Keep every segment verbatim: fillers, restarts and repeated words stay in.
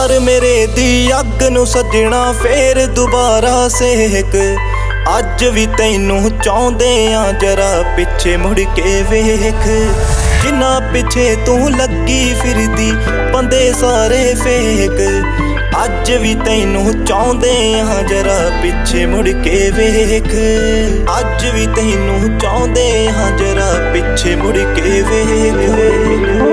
प्यार मेरे दी अग नू सजना फेर दुबारा सेक। अज भी तैनू चाहुंदे आ जरा पिछे मुड़ के वेख। जिन्ना पिछे तू लगी फिरदी बंदे सारे फेक। अज भी तैनू चाहुंदे आ जरा पिछे मुड़ के वेख। अज भी तैनू चाहुंदे आ जरा पिछे मुड़ के वेख।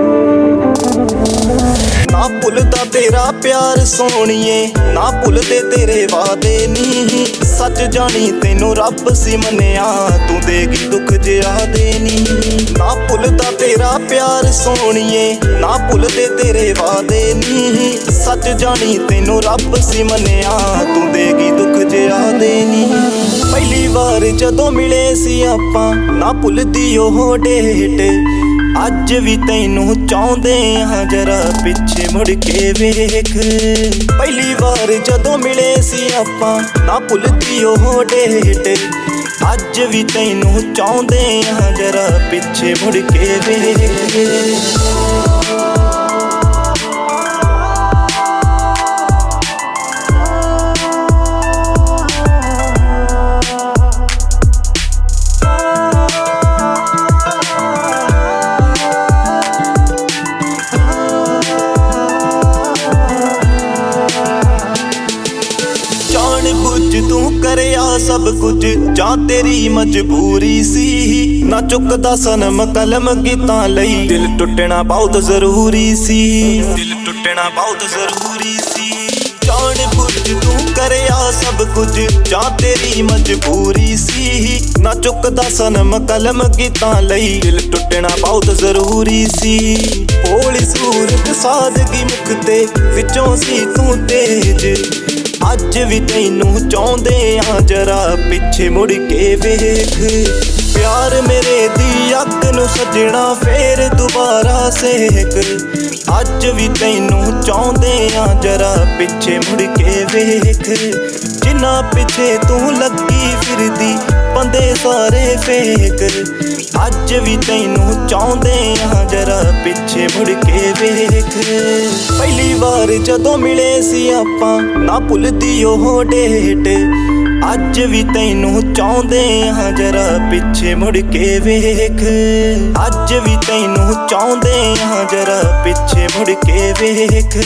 ना भुलदा तेरा प्यार सोहणिए ना भुलदे तेरे वादे नी। सच जानी तैनू रब सी मन्निया तू देगी दुख जिया देनी। ना भुलदा तेरा प्यार सोहणिए ना भुलदे तेरे वादे नी। सच जानी तैनू रब सी मन्निया तू देगी दुख जिया देनी। पहली बार जदों मिले सी आपां ना भुलदी ओह डेट। अज भी तैनू चाहुंदे आ जरा पिछे मुड़ के वेख। पहली बार जदों मिले सी आपां ना भुलदी ओह डेट। अज भी तैनू चाहुंदे आ जरा पिछे मुड़ के वेख। तू करया सब कुछ जां तेरी मजबूरी सी। ना चुकदा सनम कलम गीतां लई दिल टुटना बहुत जरूरी सी। दिल टुटना बहुत जरूरी सी। जान बुझ तू करया सब कुछ जां तेरी मजबूरी सी। ना चुकदा सनम कलम गीतां लई दिल टुटना बहुत जरूरी सी। भोली सूरत सादगी मुख ते विचों सी तू तेज। अज भी तैनू चाहुंदे आ जरा पिछे मुड़ के वेख। प्यार मेरे दी अग नू सजना फेर दुबारा सेक। अज भी तैनू चाहुंदे आ जरा पिछे मुड़ के वेख। जिन्ना पिछे तू लगी फिरदी बंदे सारे फेक। अज भी तैनू चाहुंदे आ जरा पिछे मुड़ के वेख। पहली बार जदों मिले सी आपां ना भुलदी ओह डेट। अज भी तैनू चाहुंदे आ जरा पिछे मुड़ के वेख। अज भी तैनू चाहुंदे आ जरा पिछे मुड़ के वेख।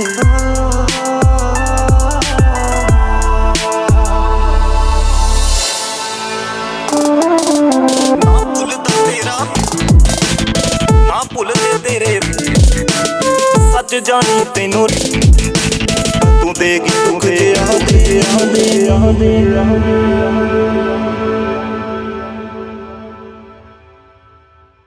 सच जानी तैनू तू देगी दुख जिया दे।